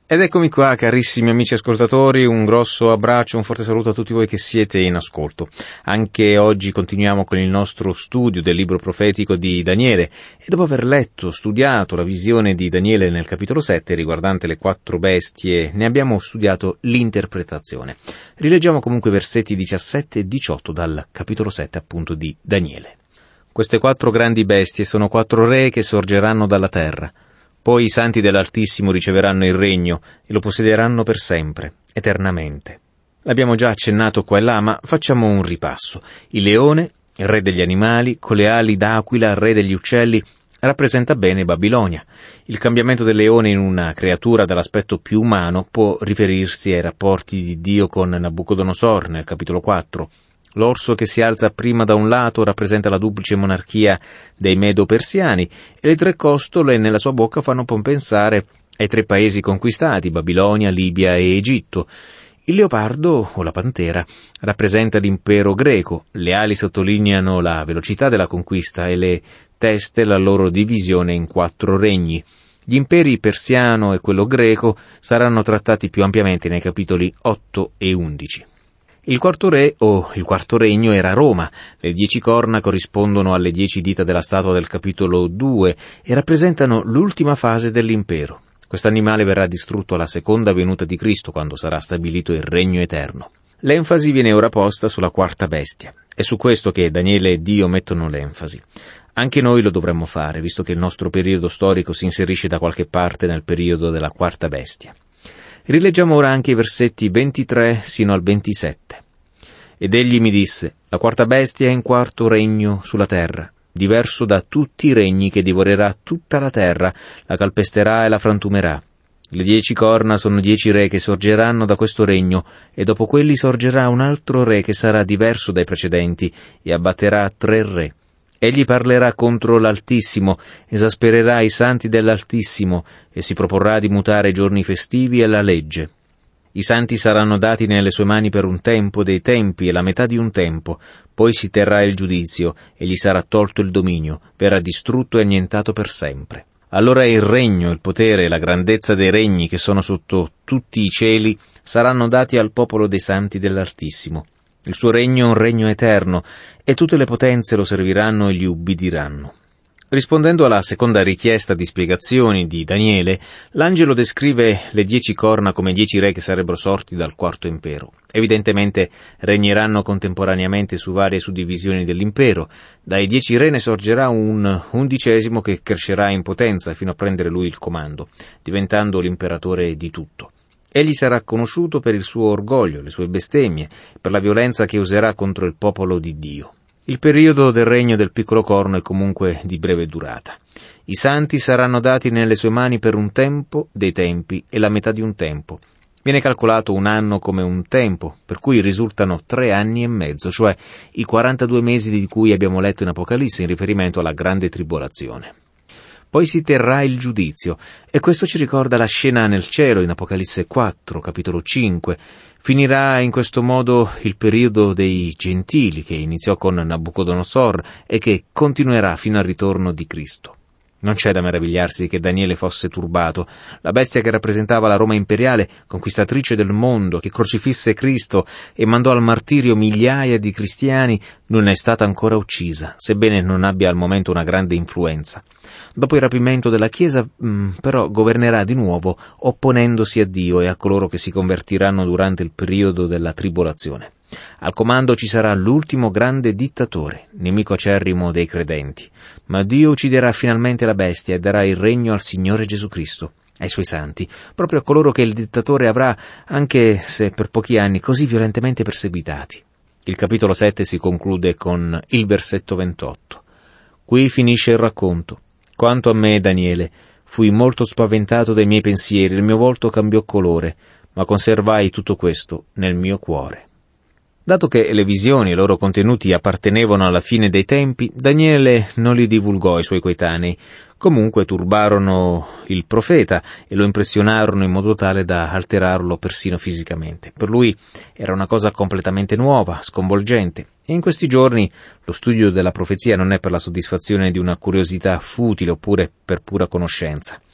Ed eccomi qua, carissimi amici ascoltatori, un grosso abbraccio, un forte saluto a tutti voi che siete in ascolto. Anche oggi continuiamo con il nostro studio del libro profetico di Daniele e dopo aver letto, studiato la visione di Daniele nel capitolo 7 riguardante le 4 bestie, ne abbiamo studiato l'interpretazione. Rileggiamo comunque versetti 17 e 18 dal capitolo 7 appunto di Daniele. Queste 4 grandi bestie sono 4 re che sorgeranno dalla terra. Poi i santi dell'Altissimo riceveranno il regno e lo possederanno per sempre, eternamente. L'abbiamo già accennato qua e là, ma facciamo un ripasso. Il leone, il re degli animali, con le ali d'aquila, il re degli uccelli, rappresenta bene Babilonia. Il cambiamento del leone in una creatura dall'aspetto più umano può riferirsi ai rapporti di Dio con Nabucodonosor nel capitolo 4. L'orso che si alza prima da un lato rappresenta la duplice monarchia dei Medo-Persiani e le 3 costole nella sua bocca fanno pensare ai 3 paesi conquistati, Babilonia, Libia e Egitto. Il leopardo, o la pantera, rappresenta l'impero greco, le ali sottolineano la velocità della conquista e le teste la loro divisione in 4 regni. Gli imperi persiano e quello greco saranno trattati più ampiamente nei capitoli 8 e 11. Il quarto re, o il quarto regno, era Roma. Le 10 corna corrispondono alle 10 dita della statua del capitolo 2 e rappresentano l'ultima fase dell'impero. Quest'animale verrà distrutto alla seconda venuta di Cristo, quando sarà stabilito il regno eterno. L'enfasi viene ora posta sulla quarta bestia. È su questo che Daniele e Dio mettono l'enfasi. Anche noi lo dovremmo fare, visto che il nostro periodo storico si inserisce da qualche parte nel periodo della quarta bestia. Rileggiamo ora anche i versetti 23 sino al 27. Ed egli mi disse: la quarta bestia è in quarto regno sulla terra, diverso da tutti i regni che divorerà tutta la terra, la calpesterà e la frantumerà. Le 10 corna sono 10 re che sorgeranno da questo regno, e dopo quelli sorgerà un altro re che sarà diverso dai precedenti, e abbatterà 3 re. Egli parlerà contro l'Altissimo, esaspererà i santi dell'Altissimo, e si proporrà di mutare i giorni festivi e la legge. I santi saranno dati nelle sue mani per un tempo dei tempi e la metà di un tempo, poi si terrà il giudizio, e gli sarà tolto il dominio, verrà distrutto e annientato per sempre. Allora il regno, il potere e la grandezza dei regni che sono sotto tutti i cieli saranno dati al popolo dei santi dell'Altissimo. Il suo regno è un regno eterno, e tutte le potenze lo serviranno e gli ubbidiranno. Rispondendo alla seconda richiesta di spiegazioni di Daniele, l'angelo descrive le 10 corna come 10 re che sarebbero sorti dal quarto impero. Evidentemente regneranno contemporaneamente su varie suddivisioni dell'impero. Dai 10 re ne sorgerà un 11° che crescerà in potenza fino a prendere lui il comando, diventando l'imperatore di tutto. Egli sarà conosciuto per il suo orgoglio, le sue bestemmie, per la violenza che userà contro il popolo di Dio. Il periodo del regno del piccolo corno è comunque di breve durata. I santi saranno dati nelle sue mani per un tempo dei tempi e la metà di un tempo. Viene calcolato un anno come un tempo, per cui risultano 3 anni e mezzo, cioè i 42 mesi di cui abbiamo letto in Apocalisse in riferimento alla grande tribolazione. Poi si terrà il giudizio, e questo ci ricorda la scena nel cielo in Apocalisse 4, capitolo 5. Finirà in questo modo il periodo dei gentili, che iniziò con Nabucodonosor e che continuerà fino al ritorno di Cristo. Non c'è da meravigliarsi che Daniele fosse turbato. La bestia che rappresentava la Roma imperiale, conquistatrice del mondo, che crocifisse Cristo e mandò al martirio migliaia di cristiani, non è stata ancora uccisa, sebbene non abbia al momento una grande influenza. Dopo il rapimento della Chiesa, però, governerà di nuovo, opponendosi a Dio e a coloro che si convertiranno durante il periodo della tribolazione. Al comando ci sarà l'ultimo grande dittatore, nemico acerrimo dei credenti. Ma Dio ucciderà finalmente la bestia e darà il regno al Signore Gesù Cristo, ai suoi santi, proprio a coloro che il dittatore avrà, anche se per pochi anni, così violentemente perseguitati. Il capitolo 7 si conclude con il versetto 28. Qui finisce il racconto. Quanto a me, Daniele, fui molto spaventato dai miei pensieri, il mio volto cambiò colore, ma conservai tutto questo nel mio cuore. Dato che le visioni e i loro contenuti appartenevano alla fine dei tempi, Daniele non li divulgò ai suoi coetanei. Comunque turbarono il profeta e lo impressionarono in modo tale da alterarlo persino fisicamente. Per lui era una cosa completamente nuova, sconvolgente, e in questi giorni lo studio della profezia non è per la soddisfazione di una curiosità futile oppure per pura conoscenza.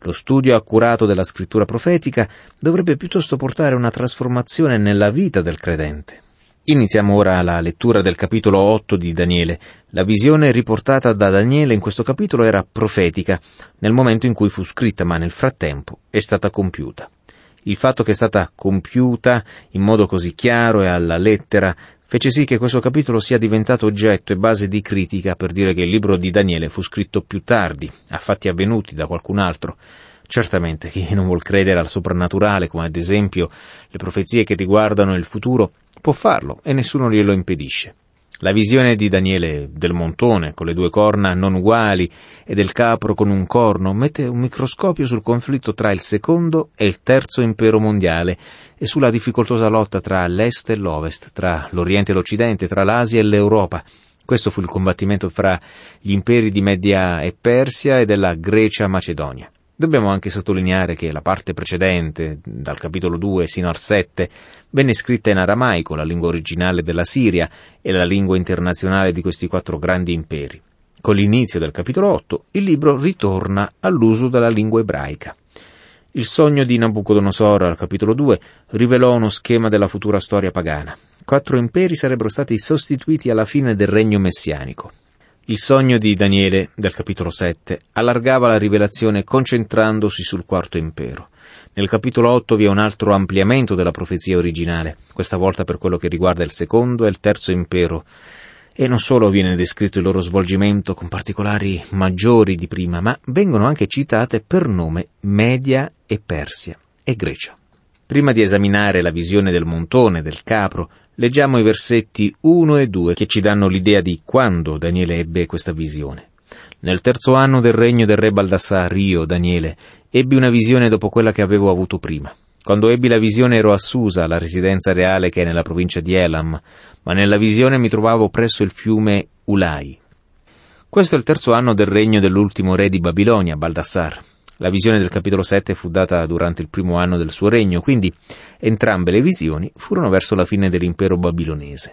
Lo studio accurato della scrittura profetica dovrebbe piuttosto portare una trasformazione nella vita del credente. Iniziamo ora la lettura del capitolo 8 di Daniele. La visione riportata da Daniele in questo capitolo era profetica nel momento in cui fu scritta, ma nel frattempo è stata compiuta. Il fatto che è stata compiuta in modo così chiaro e alla lettera fece sì che questo capitolo sia diventato oggetto e base di critica per dire che il libro di Daniele fu scritto più tardi, a fatti avvenuti da qualcun altro. Certamente chi non vuol credere al soprannaturale, come ad esempio le profezie che riguardano il futuro, può farlo e nessuno glielo impedisce. La visione di Daniele del montone con le 2 corna non uguali e del capro con un corno mette un microscopio sul conflitto tra il secondo e il terzo impero mondiale e sulla difficoltosa lotta tra l'est e l'ovest, tra l'Oriente e l'Occidente, tra l'Asia e l'Europa. Questo fu il combattimento fra gli imperi di Media e Persia e della Grecia-Macedonia. Dobbiamo anche sottolineare che la parte precedente, dal capitolo 2 sino al 7, venne scritta in aramaico, la lingua originale della Siria e la lingua internazionale di questi 4 grandi imperi. Con l'inizio del capitolo 8, il libro ritorna all'uso della lingua ebraica. Il sogno di Nabucodonosor, al capitolo 2, rivelò uno schema della futura storia pagana. 4 imperi sarebbero stati sostituiti alla fine del regno messianico. Il sogno di Daniele, del capitolo 7, allargava la rivelazione concentrandosi sul 4° impero. Nel capitolo 8 vi è un altro ampliamento della profezia originale, questa volta per quello che riguarda il 2° e il 3° impero. E non solo viene descritto il loro svolgimento con particolari maggiori di prima, ma vengono anche citate per nome Media e Persia e Grecia. Prima di esaminare la visione del montone, del capro, leggiamo i versetti 1 e 2 che ci danno l'idea di quando Daniele ebbe questa visione. Nel 3° anno del regno del re Baldassar, io, Daniele, ebbi una visione dopo quella che avevo avuto prima. Quando ebbi la visione ero a Susa, la residenza reale che è nella provincia di Elam, ma nella visione mi trovavo presso il fiume Ulai. Questo è il 3° anno del regno dell'ultimo re di Babilonia, Baldassar. La visione del capitolo 7 fu data durante il 1° anno del suo regno, quindi entrambe le visioni furono verso la fine dell'impero babilonese.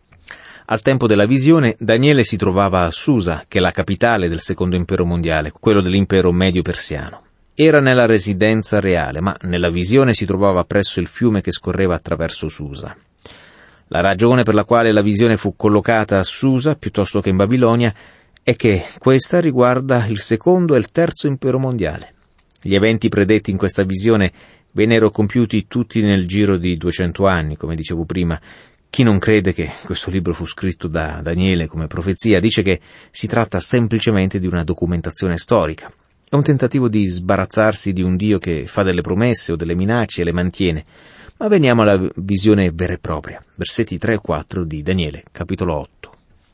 Al tempo della visione, Daniele si trovava a Susa, che è la capitale del 2° impero mondiale, quello dell'impero medio-persiano. Era nella residenza reale, ma nella visione si trovava presso il fiume che scorreva attraverso Susa. La ragione per la quale la visione fu collocata a Susa piuttosto che in Babilonia è che questa riguarda il 2° e il 3° impero mondiale. Gli eventi predetti in questa visione vennero compiuti tutti nel giro di 200 anni, come dicevo prima. Chi non crede che questo libro fu scritto da Daniele come profezia dice che si tratta semplicemente di una documentazione storica. È un tentativo di sbarazzarsi di un Dio che fa delle promesse o delle minacce e le mantiene. Ma veniamo alla visione vera e propria. Versetti 3 e 4 di Daniele, capitolo 8.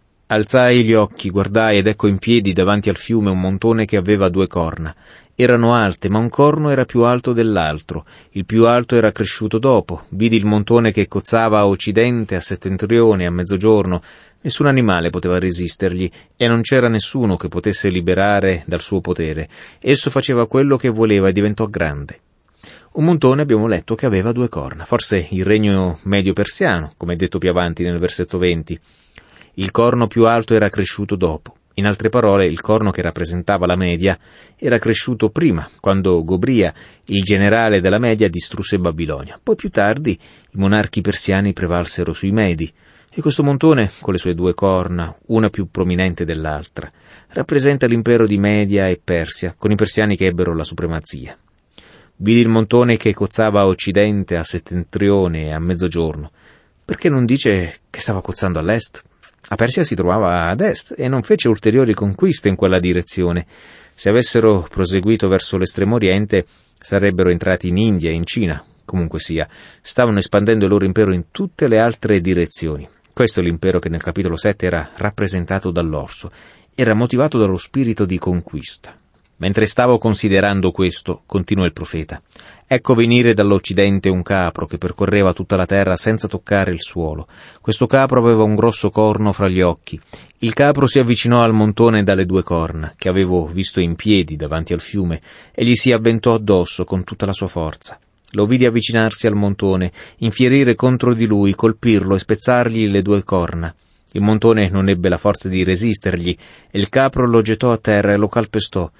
Alzai gli occhi, guardai ed ecco in piedi davanti al fiume un montone che aveva 2 corna. Erano alte, ma un corno era più alto dell'altro. Il più alto era cresciuto dopo. Vidi il montone che cozzava a occidente, a settentrione, a mezzogiorno. Nessun animale poteva resistergli e non c'era nessuno che potesse liberare dal suo potere. Esso faceva quello che voleva e diventò grande. Un montone abbiamo letto che aveva 2 corna, forse il regno medio persiano, come è detto più avanti nel versetto 20. Il corno più alto era cresciuto dopo. In altre parole, il corno che rappresentava la Media era cresciuto prima, quando Gobria, il generale della Media, distrusse Babilonia. Poi più tardi i monarchi persiani prevalsero sui Medi, e questo montone, con le sue 2 corna, una più prominente dell'altra, rappresenta l'impero di Media e Persia, con i persiani che ebbero la supremazia. Vidi il montone che cozzava a occidente, a settentrione e a mezzogiorno. Perché non dice che stava cozzando all'est? La Persia si trovava ad est e non fece ulteriori conquiste in quella direzione. Se avessero proseguito verso l'estremo oriente, sarebbero entrati in India e in Cina. Comunque sia, stavano espandendo il loro impero in tutte le altre direzioni. Questo è l'impero che nel capitolo 7 era rappresentato dall'orso. Era motivato dallo spirito di conquista. Mentre stavo considerando questo, continua il profeta, ecco venire dall'occidente un capro che percorreva tutta la terra senza toccare il suolo. Questo capro aveva un grosso corno fra gli occhi. Il capro si avvicinò al montone dalle 2 corna, che avevo visto in piedi davanti al fiume, e gli si avventò addosso con tutta la sua forza. Lo vidi avvicinarsi al montone, infierire contro di lui, colpirlo e spezzargli le 2 corna. Il montone non ebbe la forza di resistergli, e il capro lo gettò a terra e lo calpestò.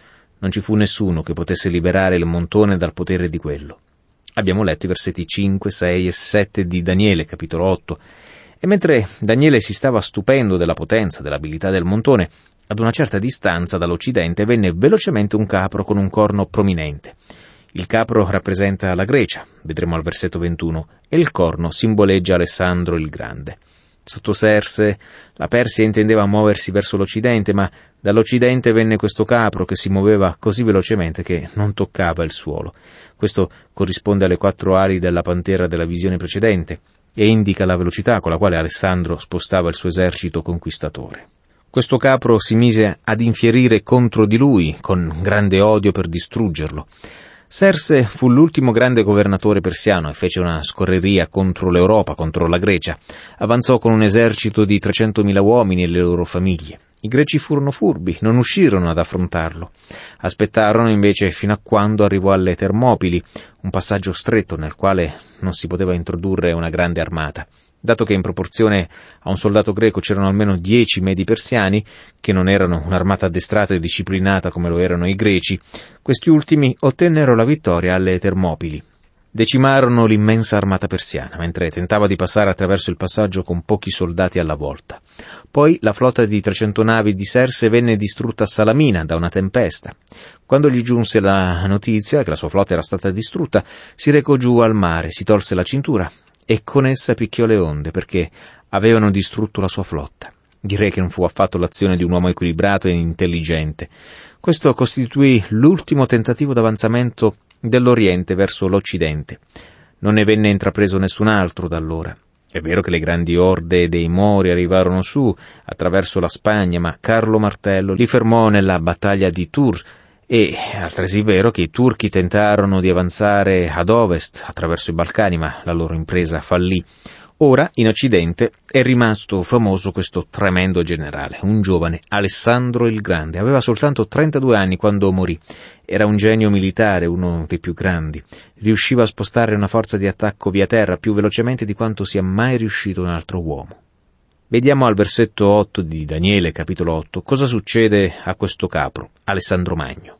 Non ci fu nessuno che potesse liberare il montone dal potere di quello. Abbiamo letto i versetti 5, 6 e 7 di Daniele, capitolo 8. E mentre Daniele si stava stupendo della potenza, dell'abilità del montone, ad una certa distanza dall'Occidente venne velocemente un capro con un corno prominente. Il capro rappresenta la Grecia, vedremo al versetto 21, e il corno simboleggia Alessandro il Grande. Sotto Serse, la Persia intendeva muoversi verso l'Occidente, ma dall'Occidente venne questo capro che si muoveva così velocemente che non toccava il suolo. Questo corrisponde alle 4 ali della pantera della visione precedente e indica la velocità con la quale Alessandro spostava il suo esercito conquistatore. Questo capro si mise ad infierire contro di lui con grande odio per distruggerlo. Serse fu l'ultimo grande governatore persiano e fece una scorreria contro l'Europa, contro la Grecia. Avanzò con un esercito di 300.000 uomini e le loro famiglie. I greci furono furbi, non uscirono ad affrontarlo. Aspettarono invece fino a quando arrivò alle Termopili, un passaggio stretto nel quale non si poteva introdurre una grande armata. Dato che in proporzione a un soldato greco c'erano almeno 10 medi persiani, che non erano un'armata addestrata e disciplinata come lo erano i greci, questi ultimi ottennero la vittoria alle Termopili. Decimarono l'immensa armata persiana, mentre tentava di passare attraverso il passaggio con pochi soldati alla volta. Poi la flotta di 300 navi di Serse venne distrutta a Salamina da una tempesta. Quando gli giunse la notizia che la sua flotta era stata distrutta, si recò giù al mare, si tolse la cintura e con essa picchiò le onde, perché avevano distrutto la sua flotta. Direi che non fu affatto l'azione di un uomo equilibrato e intelligente. Questo costituì l'ultimo tentativo d'avanzamento dell'Oriente verso l'Occidente. Non ne venne intrapreso nessun altro da allora. È vero che le grandi orde dei Mori arrivarono su attraverso la Spagna, ma Carlo Martello li fermò nella battaglia di Tours. È altresì vero che i turchi tentarono di avanzare ad ovest attraverso i Balcani, ma la loro impresa fallì. Ora, in Occidente, è rimasto famoso questo tremendo generale, un giovane, Alessandro il Grande. Aveva soltanto 32 anni quando morì. Era un genio militare, uno dei più grandi. Riusciva a spostare una forza di attacco via terra più velocemente di quanto sia mai riuscito un altro uomo. Vediamo al versetto 8 di Daniele, capitolo 8, cosa succede a questo capro, Alessandro Magno.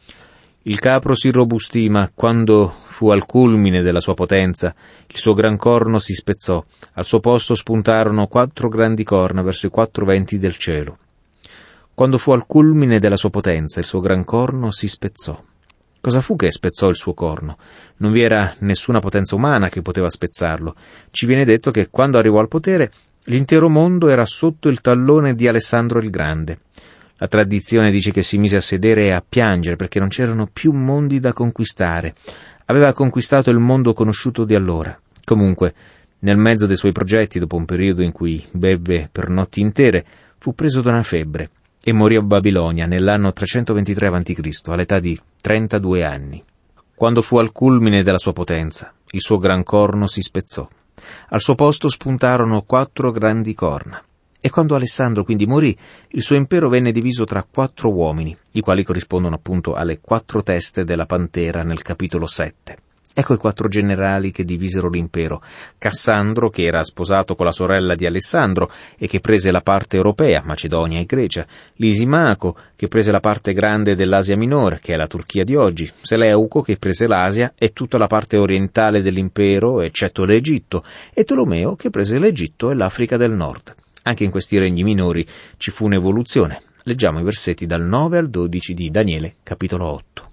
Il capro si irrobustì, ma quando fu al culmine della sua potenza, il suo gran corno si spezzò. Al suo posto spuntarono 4 grandi corna verso i 4 venti del cielo. Quando fu al culmine della sua potenza, il suo gran corno si spezzò. Cosa fu che spezzò il suo corno? Non vi era nessuna potenza umana che poteva spezzarlo. Ci viene detto che quando arrivò al potere, l'intero mondo era sotto il tallone di Alessandro il Grande. La tradizione dice che si mise a sedere e a piangere perché non c'erano più mondi da conquistare. Aveva conquistato il mondo conosciuto di allora. Comunque, nel mezzo dei suoi progetti, dopo un periodo in cui bevve per notti intere, fu preso da una febbre e morì a Babilonia nell'anno 323 a.C., all'età di 32 anni. Quando fu al culmine della sua potenza, il suo gran corno si spezzò. Al suo posto spuntarono 4 grandi corna. E quando Alessandro quindi morì, il suo impero venne diviso tra 4 uomini, i quali corrispondono appunto alle 4 teste della pantera nel capitolo 7. Ecco i 4 generali che divisero l'impero. Cassandro, che era sposato con la sorella di Alessandro e che prese la parte europea, Macedonia e Grecia; Lisimaco, che prese la parte grande dell'Asia Minore, che è la Turchia di oggi; Seleuco, che prese l'Asia e tutta la parte orientale dell'impero, eccetto l'Egitto; e Tolomeo, che prese l'Egitto e l'Africa del Nord. Anche in questi regni minori ci fu un'evoluzione. Leggiamo i versetti dal 9 al 12 di Daniele, capitolo 8.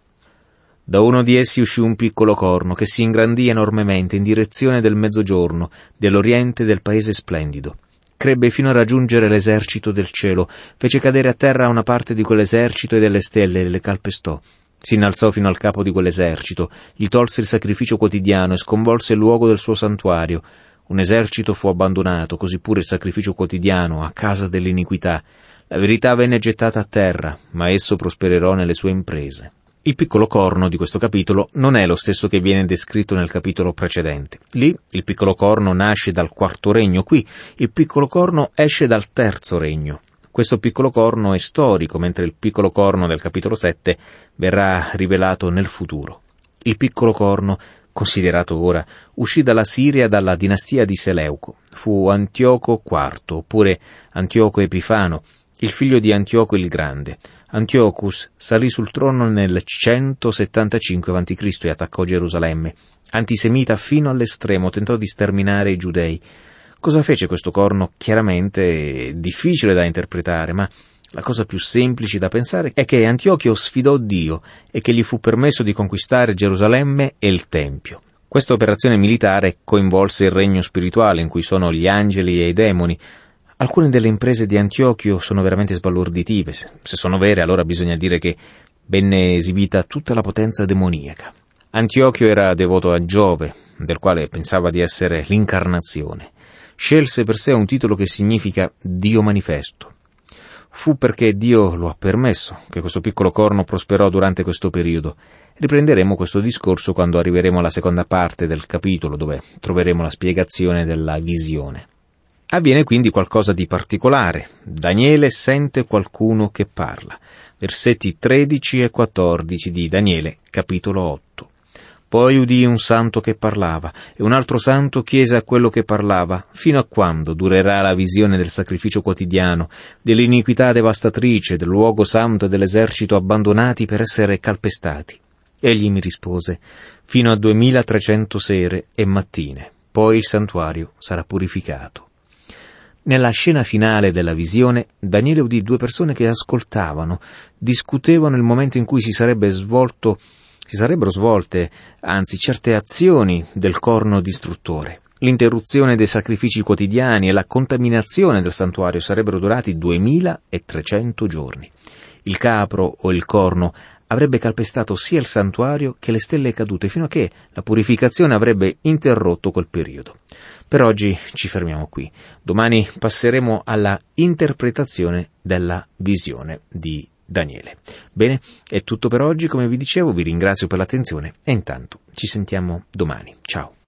Da uno di essi uscì un piccolo corno che si ingrandì enormemente in direzione del mezzogiorno, dell'oriente del paese splendido. Crebbe fino a raggiungere l'esercito del cielo, fece cadere a terra una parte di quell'esercito e delle stelle le calpestò. Si innalzò fino al capo di quell'esercito, gli tolse il sacrificio quotidiano e sconvolse il luogo del suo santuario. Un esercito fu abbandonato, così pure il sacrificio quotidiano, a causa dell'iniquità. La verità venne gettata a terra, ma esso prosperò nelle sue imprese. Il piccolo corno di questo capitolo non è lo stesso che viene descritto nel capitolo precedente. Lì il piccolo corno nasce dal 4° regno, qui il piccolo corno esce dal 3° regno. Questo piccolo corno è storico, mentre il piccolo corno del capitolo 7 verrà rivelato nel futuro. Il piccolo corno, considerato ora, uscì dalla Siria dalla dinastia di Seleuco. Fu Antioco IV, oppure Antioco Epifano, il figlio di Antioco il Grande. Antiochus salì sul trono nel 175 a.C. e attaccò Gerusalemme. Antisemita fino all'estremo, tentò di sterminare i giudei. Cosa fece questo corno? Chiaramente difficile da interpretare, ma la cosa più semplice da pensare è che Antiochio sfidò Dio e che gli fu permesso di conquistare Gerusalemme e il Tempio. Questa operazione militare coinvolse il regno spirituale, in cui sono gli angeli e i demoni. Alcune delle imprese di Antiochio sono veramente sbalorditive. Se sono vere, allora bisogna dire che venne esibita tutta la potenza demoniaca. Antiochio era devoto a Giove, del quale pensava di essere l'incarnazione. Scelse per sé un titolo che significa Dio manifesto. Fu perché Dio lo ha permesso che questo piccolo corno prosperò durante questo periodo. Riprenderemo questo discorso quando arriveremo alla seconda parte del capitolo, dove troveremo la spiegazione della visione. Avviene quindi qualcosa di particolare. Daniele sente qualcuno che parla. Versetti 13 e 14 di Daniele, capitolo 8. Poi udì un santo che parlava, e un altro santo chiese a quello che parlava: fino a quando durerà la visione del sacrificio quotidiano, dell'iniquità devastatrice, del luogo santo e dell'esercito abbandonati per essere calpestati? Egli mi rispose: fino a 2300 sere e mattine, poi il santuario sarà purificato. Nella scena finale della visione, Daniele udì due persone che ascoltavano, discutevano il momento in cui si sarebbero svolte certe azioni del corno distruttore. L'interruzione dei sacrifici quotidiani e la contaminazione del santuario sarebbero durati 2300 giorni. Il capro o il corno avrebbe calpestato sia il santuario che le stelle cadute, fino a che la purificazione avrebbe interrotto quel periodo. Per oggi ci fermiamo qui. Domani passeremo alla interpretazione della visione di Daniele. Bene, è tutto per oggi, come vi dicevo, vi ringrazio per l'attenzione e intanto ci sentiamo domani. Ciao.